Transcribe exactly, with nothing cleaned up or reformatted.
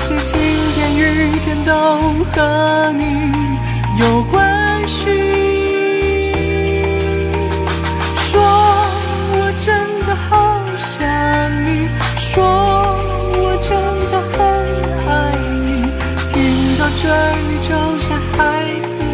是晴天雨天都和你有关系。说我真的好想你，说我真的很爱你，听到这儿你就像孩子